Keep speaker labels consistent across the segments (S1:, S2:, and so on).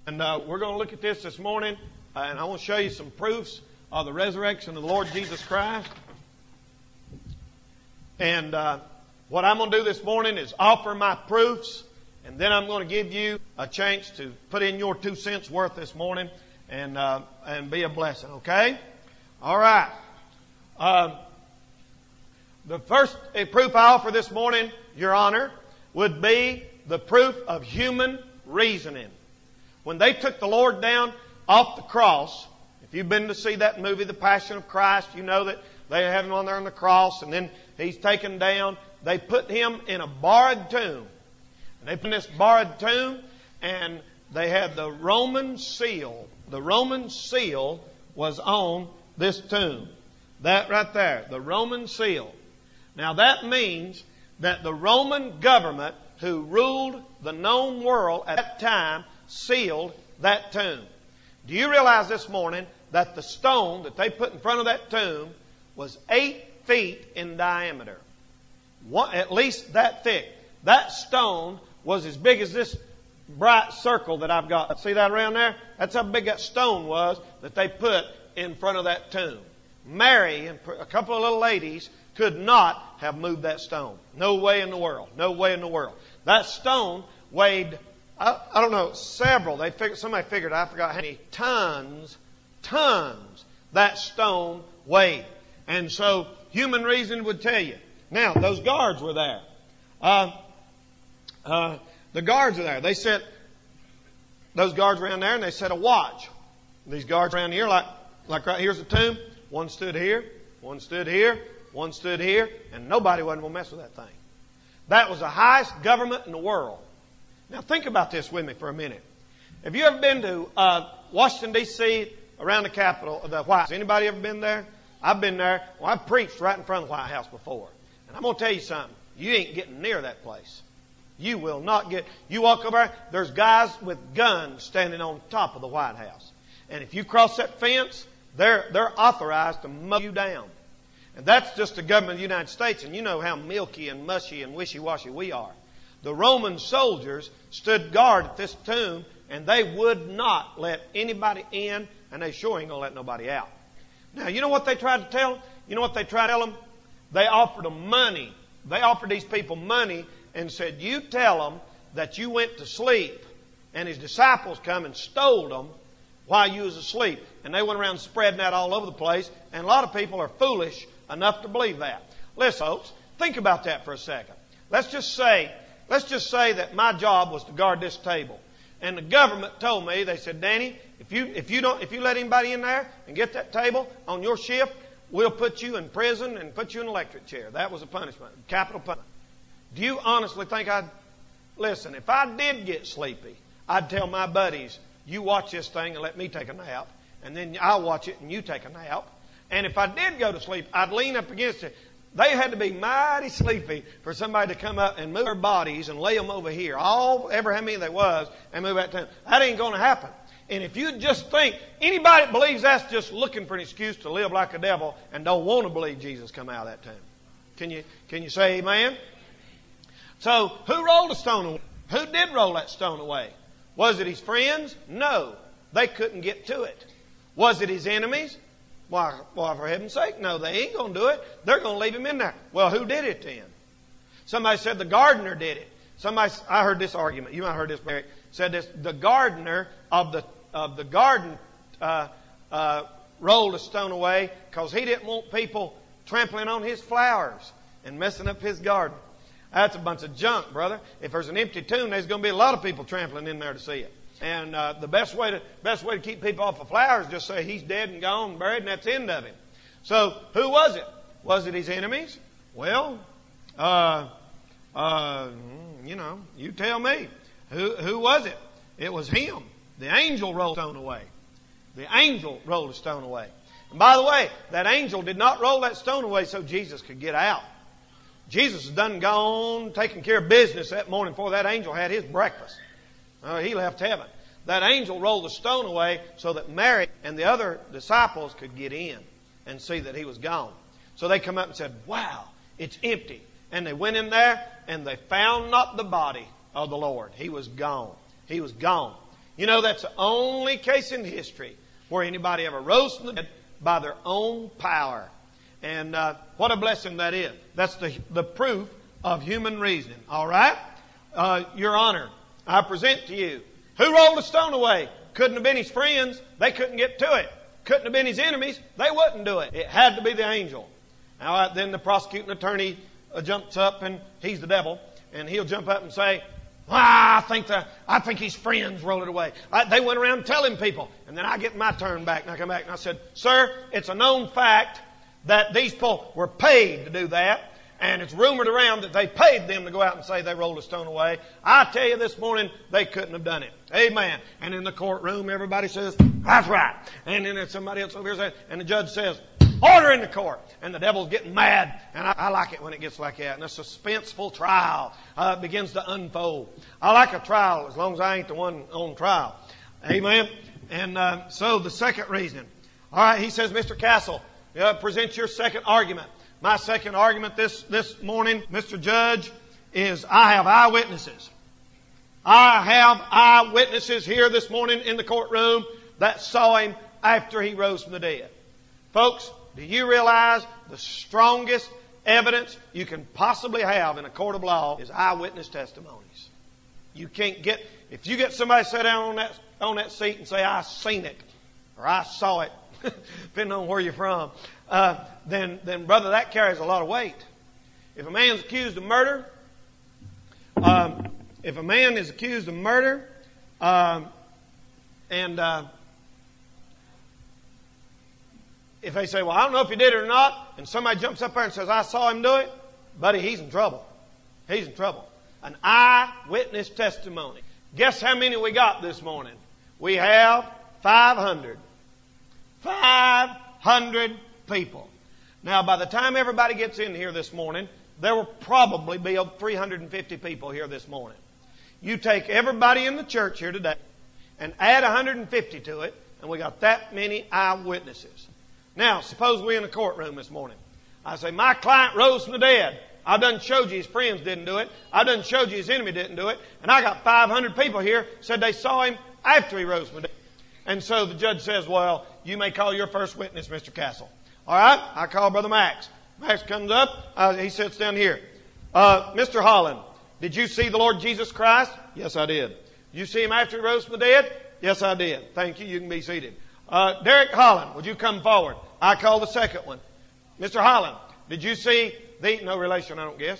S1: And we're going to look at this morning, and I want to show you some proofs of the resurrection of the Lord Jesus Christ. And what I'm going to do this morning is offer my proofs, and then I'm going to give you a chance to put in your 2 cents worth this morning and be a blessing, okay? All right. The first proof I offer this morning, Your Honor, would be the proof of human reasoning. When they took the Lord down off the cross, if you've been to see that movie, The Passion of Christ, you know that they have him on there on the cross, and then he's taken down. They put him in a borrowed tomb. And they put in this borrowed tomb, and they had the Roman seal. The Roman seal was on this tomb. That right there, the Roman seal. Now that means that the Roman government who ruled the known world at that time sealed that tomb. Do you realize this morning that the stone that they put in front of that tomb was 8 feet in diameter? At least that thick. That stone was as big as this bright circle that I've got. See that around there? That's how big that stone was that they put in front of that tomb. Mary and a couple of little ladies could not have moved that stone. No way in the world. No way in the world. That stone weighed, I don't know, several. Somebody figured, I forgot how many tons that stone weighed. And so human reason would tell you. Now, those guards were there. The guards are there. They set those guards around there, and they set a watch. These guards around here, like right here's the tomb. One stood here, one stood here, one stood here, and nobody wasn't going to mess with that thing. That was the highest government in the world. Now think about this with me for a minute. Have you ever been to Washington, D.C., around the Capitol, the White House? Anybody ever been there? I've been there. Well, I've preached right in front of the White House before. And I'm going to tell you something. You ain't getting near that place. You will not get... You walk over there, there's guys with guns standing on top of the White House. And if you cross that fence, they're authorized to mow you down. And that's just the government of the United States. And you know how milky and mushy and wishy-washy we are. The Roman soldiers stood guard at this tomb, and they would not let anybody in, and they sure ain't going to let nobody out. Now, you know what they tried to tell them? You know what they tried to tell them? They offered them money. They offered these people money and said, you tell them that you went to sleep, and his disciples come and stole them while you was asleep. And they went around spreading that all over the place, and a lot of people are foolish enough to believe that. Listen, folks, think about that for a second. Let's just say that my job was to guard this table. And the government told me, they said, Danny, if you let anybody in there and get that table on your shift, we'll put you in prison and put you in an electric chair. That was a punishment, capital punishment. Do you honestly think listen, if I did get sleepy, I'd tell my buddies, you watch this thing and let me take a nap, and then I'll watch it and you take a nap. And if I did go to sleep, I'd lean up against it. They had to be mighty sleepy for somebody to come up and move their bodies and lay them over here, how many there was, and move that to them. That ain't going to happen. And if you just think, anybody that believes that's just looking for an excuse to live like a devil and don't want to believe Jesus come out of that tomb. Can you say amen? So, who rolled the stone away? Who did roll that stone away? Was it his friends? No. They couldn't get to it. Was it his enemies? Why, for heaven's sake, no, they ain't going to do it. They're going to leave him in there. Well, who did it then? Somebody said the gardener did it. I heard this argument. You might have heard this, Mary. Said this, the gardener of the garden rolled a stone away because he didn't want people trampling on his flowers and messing up his garden. That's a bunch of junk, brother. If there's an empty tomb, there's going to be a lot of people trampling in there to see it. And the best way to keep people off of flowers is just say he's dead and gone and buried, and that's the end of him. So who was it? Was it his enemies? Well, you tell me. Who was it? It was him. The angel rolled the stone away. The angel rolled the stone away. And by the way, that angel did not roll that stone away so Jesus could get out. Jesus had done gone, taking care of business that morning before that angel had his breakfast. He left heaven. That angel rolled the stone away so that Mary and the other disciples could get in and see that he was gone. So they come up and said, wow, it's empty. And they went in there and they found not the body of the Lord. He was gone. He was gone. You know, that's the only case in history where anybody ever rose from the dead by their own power. And what a blessing that is. That's the proof of human reasoning. All right? Your Honor, I present to you. Who rolled the stone away? Couldn't have been his friends. They couldn't get to it. Couldn't have been his enemies. They wouldn't do it. It had to be the angel. Now, then the prosecuting attorney jumps up, and he's the devil, and he'll jump up and say, I think his friends rolled it away. They went around telling people. And then I get my turn back, and I come back and I said, sir, it's a known fact that these people were paid to do that. And it's rumored around that they paid them to go out and say they rolled a stone away. I tell you this morning, they couldn't have done it. Amen. And in the courtroom, everybody says, that's right. And then somebody else over here says, and the judge says, order in the court. And the devil's getting mad. And I like it when it gets like that. And a suspenseful trial begins to unfold. I like a trial as long as I ain't the one on trial. Amen. And so the second reason. All right, he says, Mr. Castle, present your second argument. My second argument this morning, Mr. Judge, is I have eyewitnesses. I have eyewitnesses here this morning in the courtroom that saw him after he rose from the dead. Folks, do you realize the strongest evidence you can possibly have in a court of law is eyewitness testimonies? You can't if you get somebody sit down on that seat and say, I seen it, or I saw it, depending on where you're from, then brother, that carries a lot of weight. If a man's accused of murder, if they say, well, I don't know if he did it or not, and somebody jumps up there and says, I saw him do it, buddy, he's in trouble. He's in trouble. An eyewitness testimony. Guess how many we got this morning? We have 500. 500 people. Now, by the time everybody gets in here this morning, there will probably be over 350 people here this morning. You take everybody in the church here today and add 150 to it, and we got that many eyewitnesses. Now, suppose we're in a courtroom this morning. I say, my client rose from the dead. I've done showed you his friends didn't do it. I've done showed you his enemy didn't do it. And I got 500 people here said they saw him after he rose from the dead. And so the judge says, well, you may call your first witness, Mr. Castle. All right, I call Brother Max. Max comes up. He sits down here. Mr. Holland, did you see the Lord Jesus Christ? Yes, I did. Did you see him after he rose from the dead? Yes, I did. Thank you. You can be seated. Derek Holland, would you come forward? I call the second one. Mr. Holland, did you see no relation, I don't guess,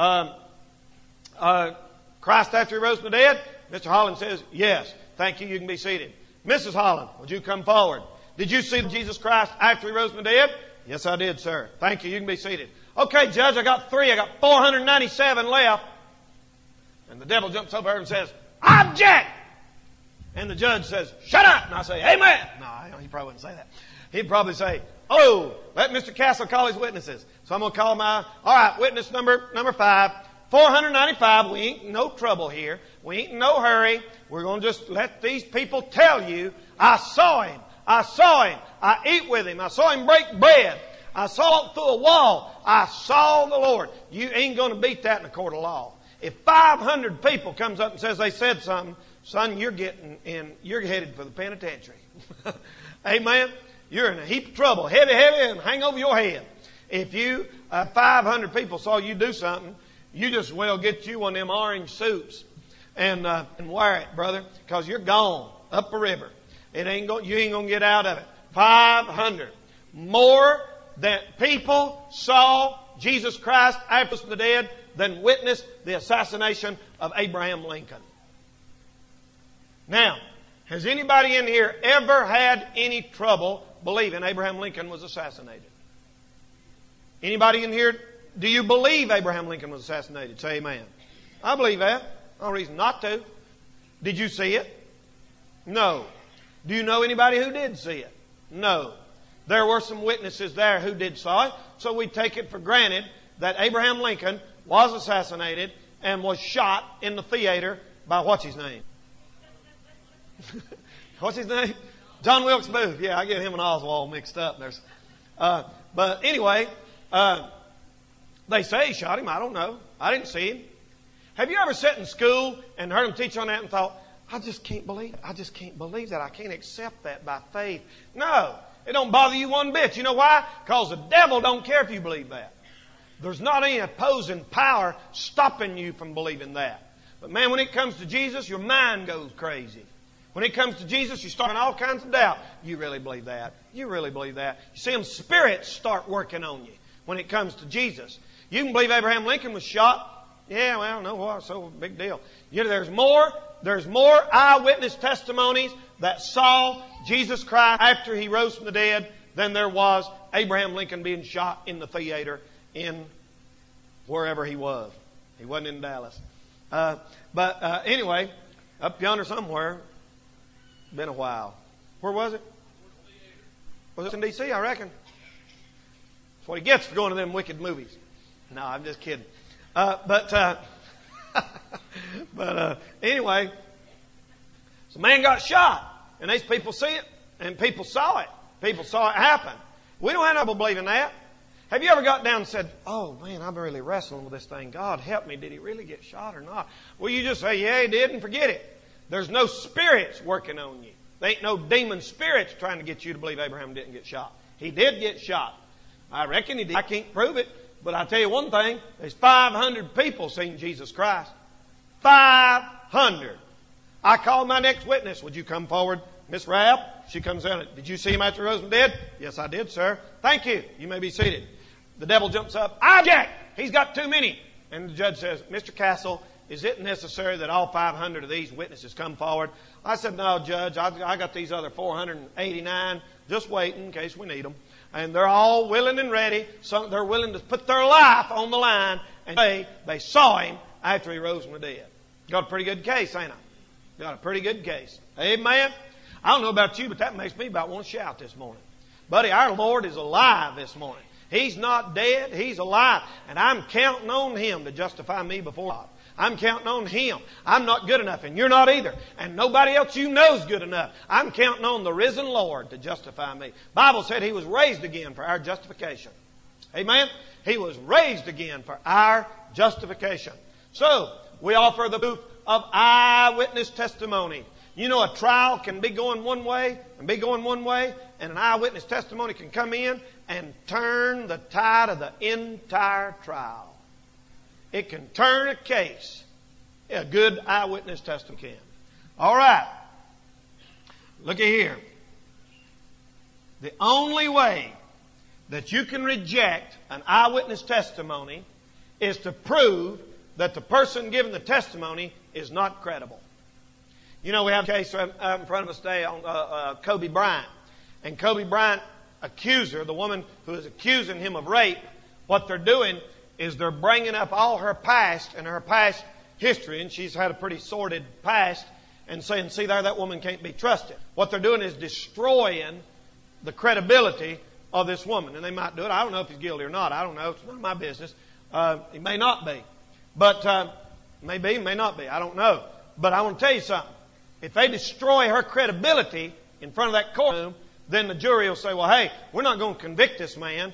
S1: Christ after he rose from the dead? Mr. Holland says, yes. Thank you. You can be seated. Mrs. Holland, would you come forward? Did you see Jesus Christ after he rose from the dead? Yes, I did, sir. Thank you. You can be seated. Okay, Judge, I got 3. I got 497 left. And the devil jumps over and says, object! And the judge says, shut up! And I say, amen! No, he probably wouldn't say that. He'd probably say, oh, let Mr. Castle call his witnesses. So I'm going to call all right, witness number 5. 495, we ain't in no trouble here. We ain't in no hurry. We're going to just let these people tell you, I saw him. I saw him. I ate with him. I saw him break bread. I saw him through a wall. I saw the Lord. You ain't going to beat that in a court of law. If 500 people comes up and says they said something, son, you're headed for the penitentiary. Amen? You're in a heap of trouble. Heavy, and hang over your head. If 500 people saw you do something, you just well get you one of them orange suits and wear it, brother, because you're gone up a river. You ain't going to get out of it. 500. More than people saw Jesus Christ after the dead than witnessed the assassination of Abraham Lincoln. Now, has anybody in here ever had any trouble believing Abraham Lincoln was assassinated? Anybody in here, do you believe Abraham Lincoln was assassinated? Say amen. I believe that. No reason not to. Did you see it? No. Do you know anybody who did see it? No. There were some witnesses there who did saw it, so we take it for granted that Abraham Lincoln was assassinated and was shot in the theater by what's his name? What's his name? John Wilkes Booth. Yeah, I get him and Oswald mixed up. But anyway, they say he shot him. I don't know. I didn't see him. Have you ever sat in school and heard them teach on that and thought, I just can't believe that. I can't accept that by faith. No, it don't bother you one bit. You know why? Because the devil don't care if you believe that. There's not any opposing power stopping you from believing that. But man, when it comes to Jesus, your mind goes crazy. When it comes to Jesus, you start having all kinds of doubt. You really believe that? You really believe that? You see them spirits start working on you when it comes to Jesus. You can believe Abraham Lincoln was shot. Yeah, well, no, what? So big deal. You know, there's more eyewitness testimonies that saw Jesus Christ after He rose from the dead than there was Abraham Lincoln being shot in the theater in wherever he was. He wasn't in Dallas. But anyway, up yonder somewhere. Been a while. Where was it? Was it in D.C., I reckon? That's what he gets for going to them wicked movies. No, I'm just kidding. But anyway, so a man got shot, and these people see it, and people saw it. People saw it happen. We don't have no trouble believing that. Have you ever got down and said, oh man, I've been really wrestling with this thing. God help me. Did he really get shot or not? Well, you just say, yeah, he did, and forget it. There's no spirits working on you. There ain't no demon spirits trying to get you to believe Abraham didn't get shot. He did get shot. I reckon he did. I can't prove it. But I tell you one thing, there's 500 people seen Jesus Christ. 500. I call my next witness. Would you come forward, Miss Rab? She comes in. Did you see him after he rose from the dead? Yes, I did, sir. Thank you. You may be seated. The devil jumps up. I object. He's got too many. And the judge says, Mr. Castle, is it necessary that all 500 of these witnesses come forward? I said, no, Judge, I got these other 489 just waiting in case we need them. And they're all willing and ready. So they're willing to put their life on the line and say they saw him after he rose from the dead. Got a pretty good case, ain't I? Got a pretty good case. Amen? I don't know about you, but that makes me about want to shout this morning. Buddy, our Lord is alive this morning. He's not dead. He's alive. And I'm counting on Him to justify me before God. I'm counting on Him. I'm not good enough, and you're not either. And nobody else you know is good enough. I'm counting on the risen Lord to justify me. Bible said He was raised again for our justification. Amen? He was raised again for our justification. So, we offer the proof of eyewitness testimony. You know, a trial can be going one way and be going one way, and an eyewitness testimony can come in and turn the tide of the entire trial. It can turn a case. A good eyewitness testimony can. All right. Look at here. The only way that you can reject an eyewitness testimony is to prove that the person giving the testimony is not credible. You know, we have a case in front of us today on Kobe Bryant. And Kobe Bryant accuser, the woman who is accusing him of rape, what they're doing is they're bringing up all her past and her past history, and she's had a pretty sordid past, and saying, see there, that woman can't be trusted. What they're doing is destroying the credibility of this woman. And they might do it. I don't know if he's guilty or not. I don't know. It's none of my business. He may not be. But maybe, may not be. I don't know. But I want to tell you something. If they destroy her credibility in front of that courtroom, then the jury will say, well, hey, we're not going to convict this man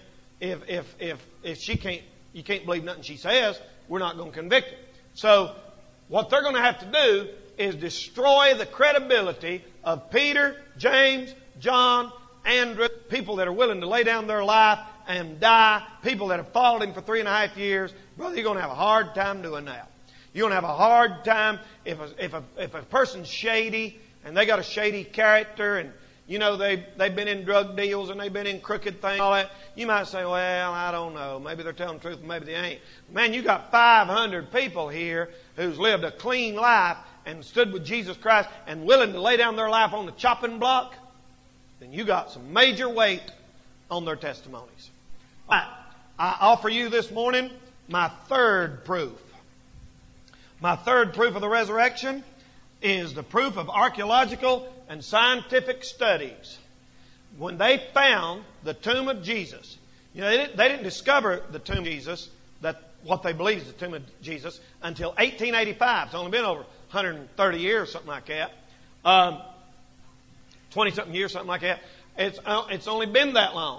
S1: if she can't, you can't believe nothing she says, we're not going to convict him. So what they're going to have to do is destroy the credibility of Peter, James, John, Andrew, people that are willing to lay down their life and die, people that have followed him for 3.5 years. Brother, you're going to have a hard time doing that. You're going to have a hard time if a person's shady and they got a shady character and, you know, they've been in drug deals and they've been in crooked things, all that. You might say, well, I don't know. Maybe they're telling the truth, maybe they ain't. Man, you got 500 people here who's lived a clean life and stood with Jesus Christ and willing to lay down their life on the chopping block. Then you got some major weight on their testimonies. All right. I offer you this morning my third proof. My third proof of the resurrection is the proof of archaeological and scientific studies. When they found the tomb of Jesus, you know, they didn't discover the tomb of Jesus, that what they believe is the tomb of Jesus, until 1885. It's only been over 130 years, something like that. 20-something years, something like that. It's only been that long.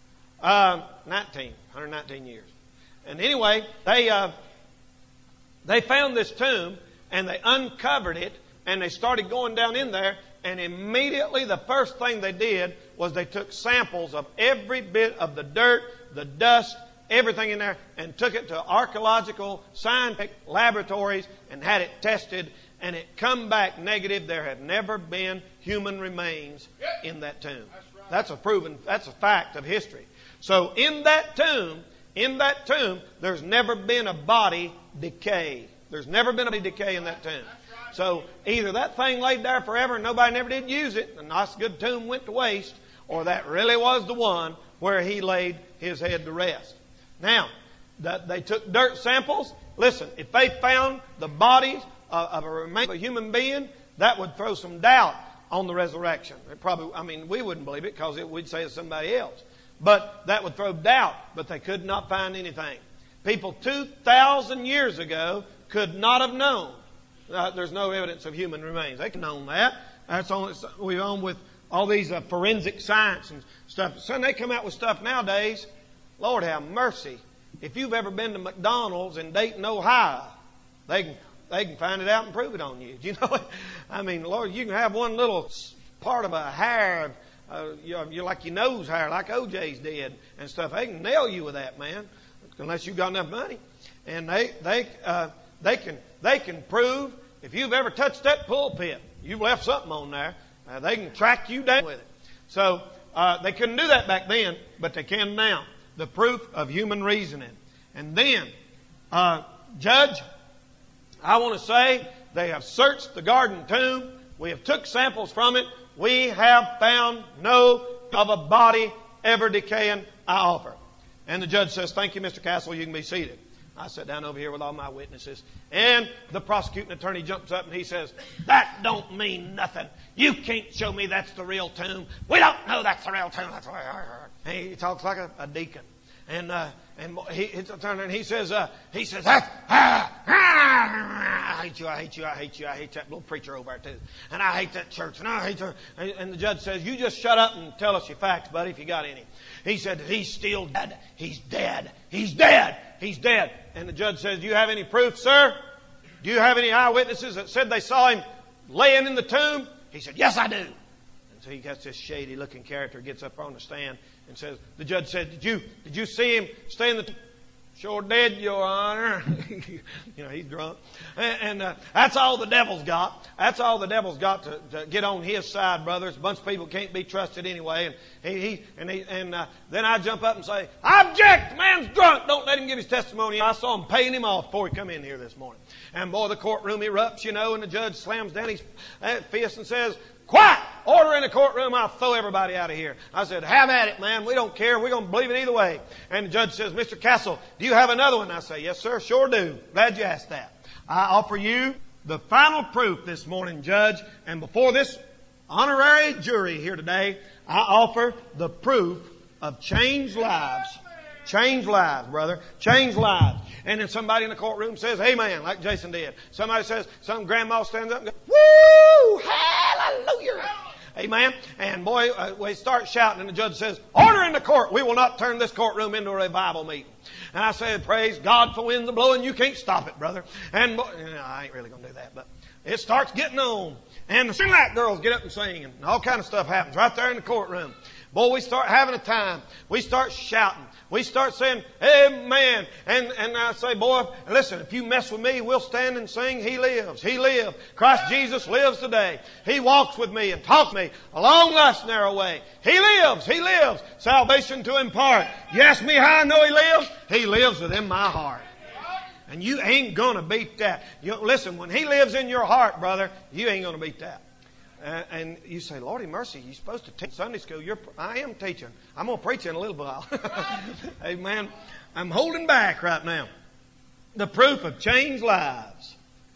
S1: 119 years. And anyway, they found this tomb and they uncovered it and they started going down in there, and immediately the first thing they did was they took samples of every bit of the dirt, the dust, everything in there, and took it to archaeological scientific laboratories and had it tested, and it come back negative. There had never been human remains in that tomb. That's a fact of history. So in that tomb, there's never been a body decay. There's never been a body decay in that tomb. So either that thing laid there forever and nobody never did use it, and a nice good tomb went to waste, or that really was the one where he laid his head to rest. Now, they took dirt samples. Listen, if they found the bodies of a human being, that would throw some doubt on the resurrection. We wouldn't believe it because we'd say it's somebody else. But that would throw doubt, but they could not find anything. People 2,000 years ago could not have known. There's no evidence of human remains. They can known that. That's only we've on with all these forensic science and stuff. Son, they come out with stuff nowadays. Lord have mercy. If you've ever been to McDonald's in Dayton, Ohio, they can find it out and prove it on you. Do you know it? Lord, you can have one little part of a hair, you're like your nose hair, like OJ's did and stuff. They can nail you with that, man, unless you've got enough money. And they can prove if you've ever touched that pulpit, you've left something on there. They can track you down with it. So they couldn't do that back then, but they can now. The proof of human reasoning. And then, Judge, I want to say they have searched the garden tomb. We have took samples from it. We have found no of a body ever decaying, I offer. And the judge says, thank you, Mr. Castle. You can be seated. I sat down over here with all my witnesses. And the prosecuting attorney jumps up and he says, that don't mean nothing. You can't show me that's the real tomb. We don't know that's the real tomb. That's what I heard. He talks like a deacon. And he says, I hate you, I hate you, I hate you, I hate that little preacher over there too. And I hate that church, and I hate her. And the judge says, you just shut up and tell us your facts, buddy, if you got any. He said, he's still dead. He's dead. He's dead. He's dead. And the judge says, do you have any proof, sir? Do you have any eyewitnesses that said they saw him laying in the tomb? He said, yes, I do. And so he gets this shady looking character, gets up on the stand and says, the judge said, did you see him stay in the tomb? Sure did, Your Honor. He's drunk. And that's all the devil's got. That's all the devil's got to get on his side, brothers. A bunch of people can't be trusted anyway. And then I jump up and say, I object, the man's drunk. Don't let him give his testimony. I saw him paying him off before he come in here this morning. And boy, the courtroom erupts, and the judge slams down his fist and says, quiet! Order in the courtroom, I'll throw everybody out of here. I said, have at it, man. We don't care. We're going to believe it either way. And the judge says, Mr. Castle, do you have another one? I say, yes, sir, sure do. Glad you asked that. I offer you the final proof this morning, Judge. And before this honorary jury here today, I offer the proof of changed lives. Changed lives, brother. Changed lives. And then somebody in the courtroom says, amen, like Jason did. Somebody says, some grandma stands up and goes, woo! Hallelujah! Amen. And boy, we start shouting and the judge says, order in the court. We will not turn this courtroom into a revival meeting. And I said, praise God for winds blowing. You can't stop it, brother. And boy, I ain't really going to do that, but it starts getting on. And the Sinlac girls get up and sing and all kind of stuff happens right there in the courtroom. Boy, we start having a time. We start shouting. We start saying, amen. And I say, boy, listen, if you mess with me, we'll stand and sing, He lives. He lived. Christ Jesus lives today. He walks with me and talks with me along life's narrow way. He lives. He lives. Salvation to impart. You ask me how I know He lives? He lives within my heart. And you ain't gonna beat that. Listen, when He lives in your heart, brother, you ain't gonna beat that. And you say, Lordy mercy, you're supposed to teach Sunday school. I am teaching. I'm going to preach in a little while. Amen. I'm holding back right now. The proof of changed lives.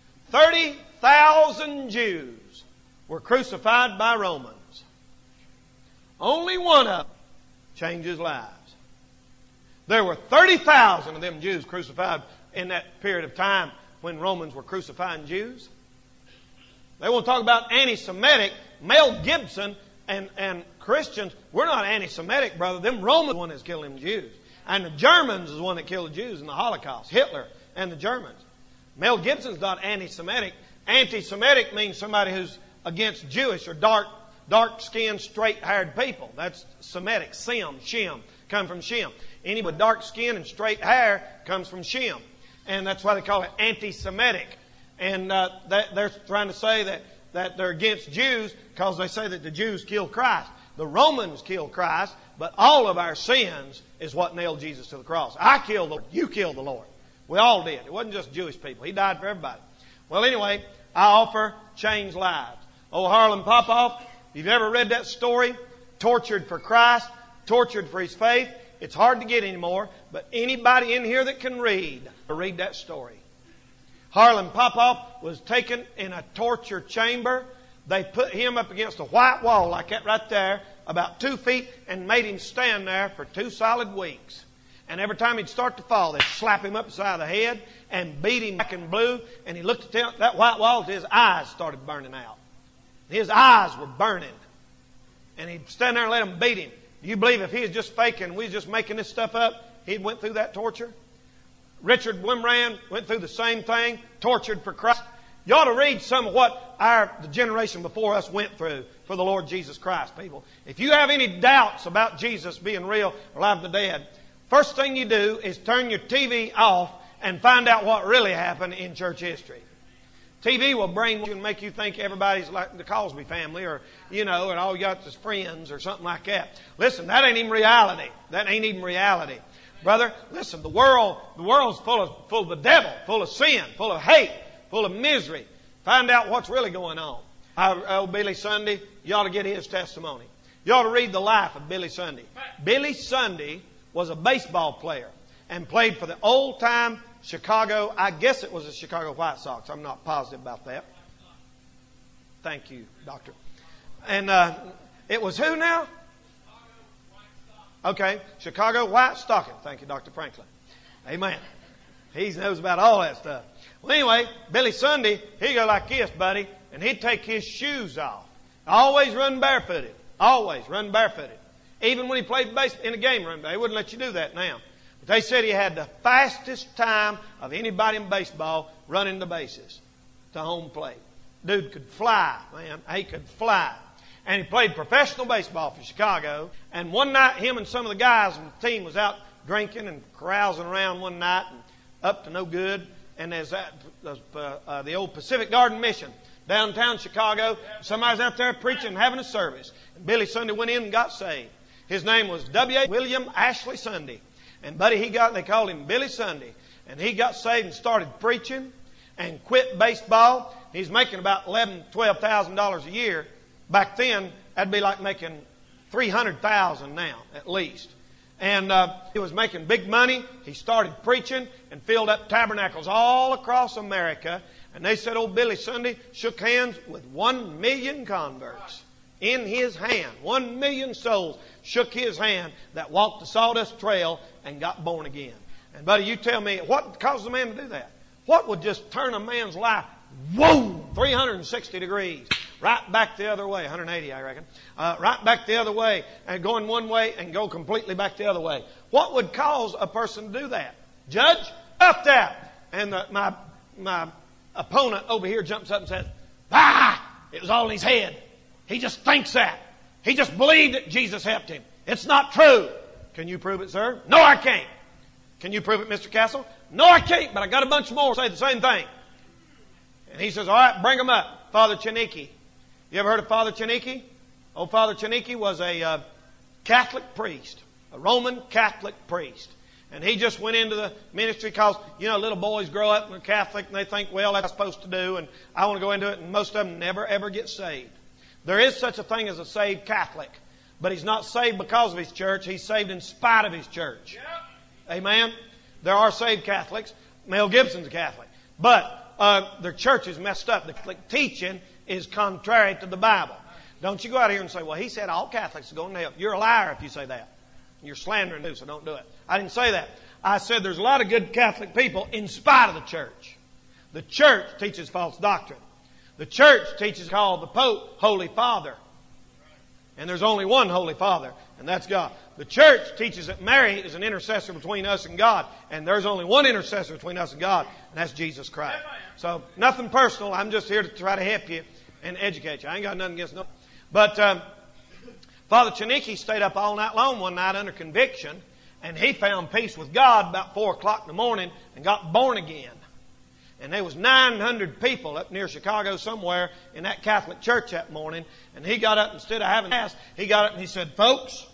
S1: 30,000 Jews were crucified by Romans. Only one of them changed his lives. There were 30,000 of them Jews crucified in that period of time when Romans were crucifying Jews. They want to talk about anti-Semitic. Mel Gibson and Christians, we're not anti-Semitic, brother. Them Romans are the one that's killing them Jews. And the Germans is the one that killed the Jews in the Holocaust. Hitler and the Germans. Mel Gibson's not anti-Semitic. Anti-Semitic means somebody who's against Jewish or dark-skinned, straight-haired people. That's Semitic. Shem, come from Shem. Any with dark skin and straight hair comes from Shem. And that's why they call it anti-Semitic. And they're trying to say that they're against Jews because they say that the Jews killed Christ. The Romans killed Christ, but all of our sins is what nailed Jesus to the cross. I killed the Lord. You killed the Lord. We all did. It wasn't just Jewish people. He died for everybody. Well, anyway, I offer changed lives. Old Harlan Popoff, if you've ever read that story, tortured for Christ, tortured for his faith, it's hard to get anymore, but anybody in here that can read that story. Harlan Popoff was taken in a torture chamber. They put him up against a white wall like that right there, about 2 feet, and made him stand there for 2 solid weeks. And every time he'd start to fall, they'd slap him upside the head and beat him black and blue. And he looked at that white wall until his eyes started burning out. His eyes were burning. And he'd stand there and let them beat him. Do you believe if he was just faking, we was just making this stuff up, he'd went through that torture? Richard Wimran went through the same thing, tortured for Christ. You ought to read some of what the generation before us went through for the Lord Jesus Christ, people. If you have any doubts about Jesus being real or alive and dead, first thing you do is turn your TV off and find out what really happened in church history. TV will brainwash you and make you think everybody's like the Cosby family or, and all you got is friends or something like that. Listen, that ain't even reality. That ain't even reality. Brother, listen, the world's full of the devil, full of sin, full of hate, full of misery. Find out what's really going on. Billy Sunday, you ought to get his testimony. You ought to read the life of Billy Sunday. Billy Sunday was a baseball player and played for the old-time Chicago, I guess it was the Chicago White Sox. I'm not positive about that. Thank you, Doctor. And it was who now? Okay, Chicago White Stockings. Thank you, Dr. Franklin. Amen. He knows about all that stuff. Well, anyway, Billy Sunday, he'd go like this, buddy, and he'd take his shoes off. Always run barefooted. Always run barefooted. Even when he played baseball in a game room, they wouldn't let you do that now. But they said he had the fastest time of anybody in baseball running the bases to home plate. Dude could fly, man. He could fly. And he played professional baseball for Chicago. And one night, him and some of the guys on the team was out drinking and carousing around one night and up to no good. And there's the old Pacific Garden Mission downtown Chicago. Somebody's out there preaching and having a service. And Billy Sunday went in and got saved. His name was W. William Ashley Sunday. And buddy, they called him Billy Sunday. And he got saved and started preaching and quit baseball. He's making about $11,000, $12,000 a year. Back then, that'd be like making $300,000 now, at least. And he was making big money. He started preaching and filled up tabernacles all across America. And they said old Billy Sunday shook hands with 1 million converts in his hand. 1 million souls shook his hand that walked the sawdust trail and got born again. And buddy, you tell me, what caused a man to do that? What would just turn a man's life, 360 degrees, right back the other way, 180 I reckon, right back the other way, and going one way and go completely back the other way? What would cause a person to do that? Judge, stop that. And my opponent over here jumps up and says, it was all in his head. He just thinks that. He just believed that Jesus helped him. It's not true. Can you prove it, sir? No, I can't. Can you prove it, Mr. Castle? No, I can't, but I got a bunch more say the same thing. And he says, all right, bring them up. Father Chaniki. You ever heard of Father Chaniki? Old Father Chaniki was a Catholic priest, a Roman Catholic priest. And he just went into the ministry because, little boys grow up and they're Catholic and they think, well, that's what I'm supposed to do and I want to go into it, and most of them never, ever get saved. There is such a thing as a saved Catholic. But he's not saved because of his church. He's saved in spite of his church. Yep. Amen? There are saved Catholics. Mel Gibson's a Catholic. But their church is messed up. The Catholic teaching is contrary to the Bible. Don't you go out here and say, well, he said all Catholics are going to hell. You're a liar if you say that. You're slandering me, so don't do it. I didn't say that. I said there's a lot of good Catholic people in spite of the church. The church teaches false doctrine. The church teaches called the Pope Holy Father. And there's only one Holy Father, and that's God. The church teaches that Mary is an intercessor between us and God, and there's only one intercessor between us and God, and that's Jesus Christ. So, nothing personal. I'm just here to try to help you and educate you. I ain't got nothing against no. But Father Chanicki stayed up all night long one night under conviction, and he found peace with God about 4 o'clock in the morning and got born again. And there was 900 people up near Chicago somewhere in that Catholic church that morning. And he got up, instead of having mass, he got up and he said, "Folks,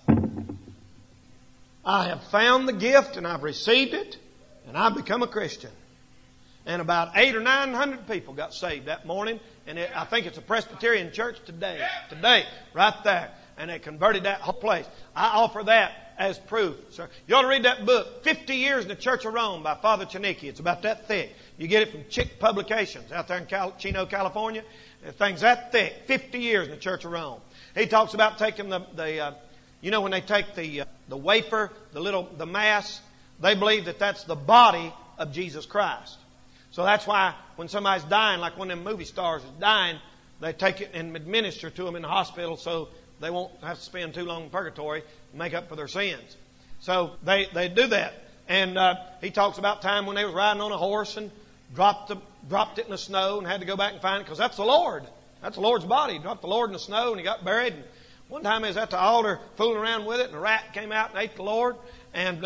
S1: I have found the gift and I've received it and I've become a Christian." And about 800 or 900 people got saved that morning. And I think it's a Presbyterian church today, right there. And they converted that whole place. I offer that as proof, sir. You ought to read that book, 50 Years in the Church of Rome by Father Chanicki. It's about that thick. You get it from Chick Publications out there in Chino, California. The thing's that thick, 50 Years in the Church of Rome. He talks about taking you know when they take the wafer, the mass, they believe that that's the body of Jesus Christ. So that's why when somebody's dying, like one of them movie stars is dying, they take it and administer to them in the hospital so they won't have to spend too long in purgatory and make up for their sins. So they do that. And he talks about time when they was riding on a horse and dropped it in the snow and had to go back and find it because that's the Lord. That's the Lord's body. He dropped the Lord in the snow and he got buried. And one time he was at the altar fooling around with it and a rat came out and ate the Lord. And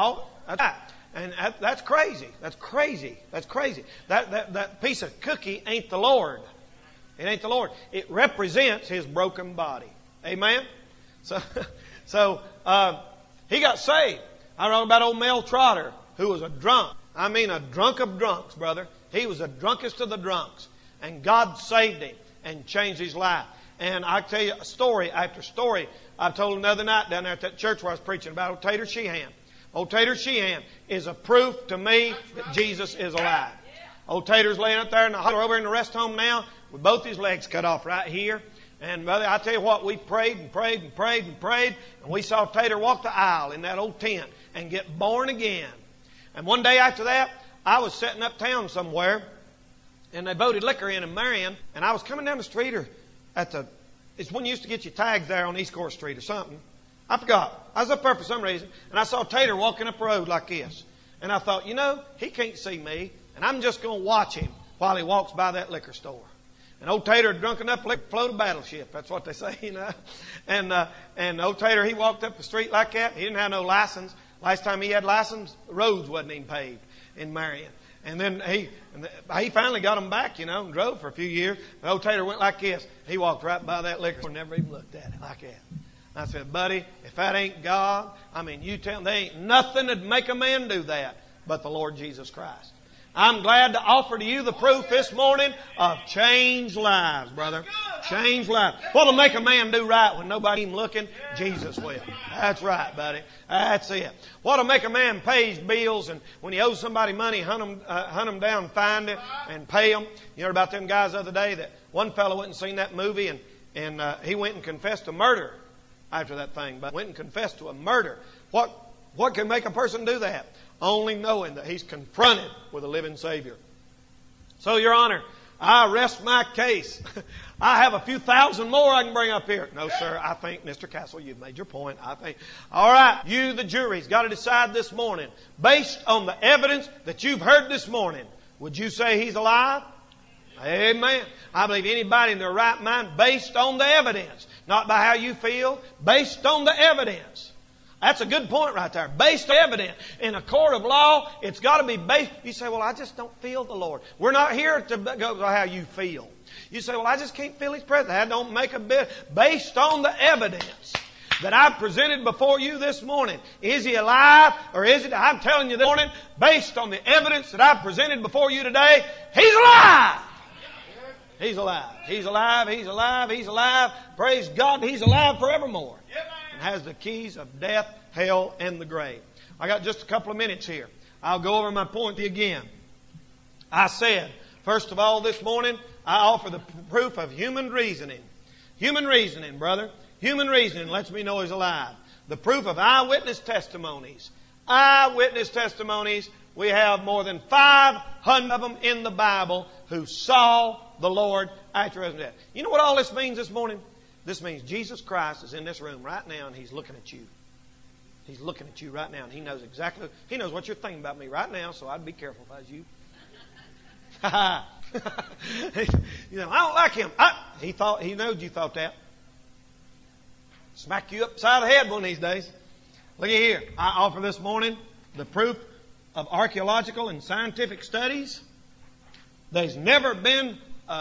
S1: that's crazy. That's crazy. That's crazy. That piece of cookie ain't the Lord. It ain't the Lord. It represents His broken body. Amen? So he got saved. I wrote about old Mel Trotter, who was a drunk. I mean a drunk of drunks, brother. He was the drunkest of the drunks. And God saved him and changed his life. And I tell you story after story. I told another night down there at that church where I was preaching about old Tater Sheehan. Old Tater Sheehan is a proof to me that Jesus is alive. Old Tater's laying up there in the hospital over in the rest home now with both his legs cut off right here. And brother, I tell you what, we prayed and prayed and prayed and prayed, and we saw Tater walk the aisle in that old tent and get born again. And one day after that, I was sitting uptown somewhere, and they voted liquor in Marion, and I was coming down the street it's when you used to get your tags there on East Court Street or something. I forgot. I was up there for some reason, and I saw Tater walking up the road like this. And I thought, he can't see me, and I'm just going to watch him while he walks by that liquor store. And old Tater had drunk enough liquor to float a battleship. That's what they say, And old Tater, he walked up the street like that. He didn't have no license. Last time he had license, the roads wasn't even paved in Marion. And then he finally got them back, and drove for a few years. And old Tater went like this. He walked right by that liquor store and never even looked at it like that. I said, buddy, if that ain't God, you tell them, there ain't nothing that'd make a man do that but the Lord Jesus Christ. I'm glad to offer to you the proof this morning of changed lives, brother. Changed lives. What'll make a man do right when nobody even looking? Jesus will. That's right, buddy. That's it. What'll make a man pay his bills and when he owes somebody money, hunt them down, find it, and pay them? You heard about them guys the other day that one fellow went and seen that movie and he went and confessed to murder after that thing, but went and confessed to a murder. What can make a person do that? Only knowing that he's confronted with a living Savior. So, Your Honor, I rest my case. I have a few thousand more I can bring up here. No, sir, I think, Mr. Castle, you've made your point. All right, you, the jury's got to decide this morning, based on the evidence that you've heard this morning, would you say he's alive? Amen. I believe anybody in their right mind, based on the evidence, not by how you feel, based on the evidence. That's a good point right there. Based on evidence. In a court of law, it's got to be based. You say, well, I just don't feel the Lord. We're not here to go by how you feel. You say, well, I just can't feel His presence. That don't make a bit. Based on the evidence that I've presented before you this morning. Is He alive or is it? I'm telling you this morning, based on the evidence that I've presented before you today, He's alive. He's alive. He's alive. He's alive. He's alive. Praise God. He's alive forevermore. Has the keys of death, hell, and the grave. I got just a couple of minutes here. I'll go over my point again. I said, first of all this morning, I offer the proof of human reasoning. Human reasoning, brother. Human reasoning lets me know He's alive. The proof of eyewitness testimonies. Eyewitness testimonies. We have more than 500 of them in the Bible who saw the Lord after His death. You know what all this means this morning? This means Jesus Christ is in this room right now and He's looking at you. He's looking at you right now and He knows exactly, He knows what you're thinking about me right now, so I'd be careful if I was you. You know, I don't like him. He knowed you thought that. Smack you upside the head one of these days. Look at here. I offer this morning the proof of archaeological and scientific studies. There's never been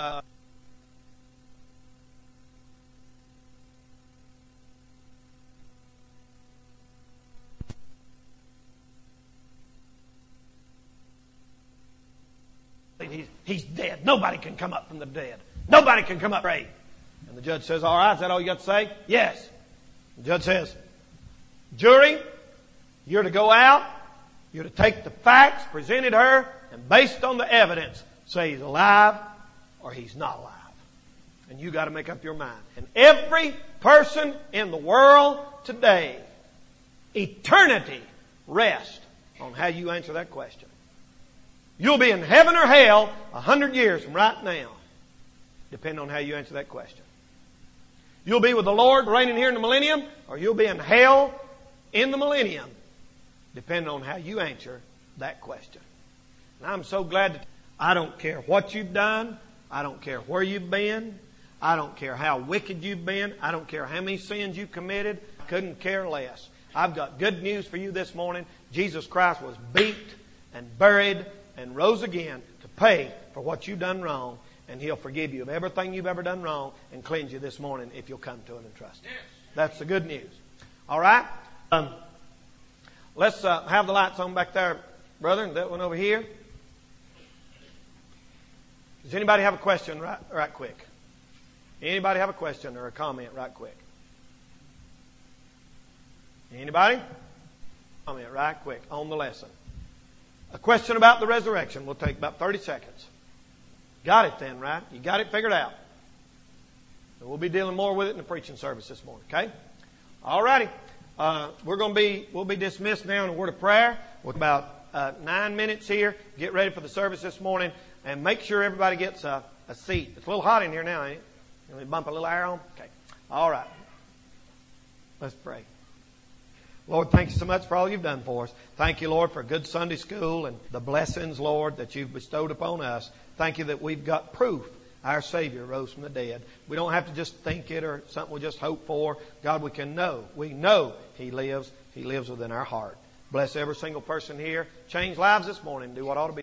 S1: He's dead. Nobody can come up from the dead. Nobody can come up right. And the judge says, all right, is that all you got to say? Yes. The judge says, jury, you're to go out, you're to take the facts presented her, and based on the evidence, say he's alive or he's not alive. And you got to make up your mind. And every person in the world today, eternity rests on how you answer that question. You'll be in heaven or hell 100 years from right now, depending on how you answer that question. You'll be with the Lord reigning here in the millennium, or you'll be in hell in the millennium, depending on how you answer that question. And I'm so glad that I don't care what you've done. I don't care where you've been. I don't care how wicked you've been. I don't care how many sins you've committed. I couldn't care less. I've got good news for you this morning. Jesus Christ was beat and buried and rose again to pay for what you've done wrong. And He'll forgive you of everything you've ever done wrong and cleanse you this morning if you'll come to Him and trust Him. That's the good news. All right? Let's have the lights on back there, brother, and that one over here. Does anybody have a question right quick? Anybody have a question or a comment right quick? Anybody? Comment right quick on the lesson. A question about the resurrection will take about 30 seconds. Got it then, right? You got it figured out. So we'll be dealing more with it in the preaching service this morning, okay? All righty. We'll be dismissed now in a word of prayer with about 9 minutes here. Get ready for the service this morning and make sure everybody gets a seat. It's a little hot in here now, ain't it? Can we bump a little air on? Okay. All right. Let's pray. Lord, thank you so much for all you've done for us. Thank you, Lord, for a good Sunday school and the blessings, Lord, that you've bestowed upon us. Thank you that we've got proof our Savior rose from the dead. We don't have to just think it or something we just hope for. God, we can know. We know He lives. He lives within our heart. Bless every single person here. Change lives this morning. Do what ought to be.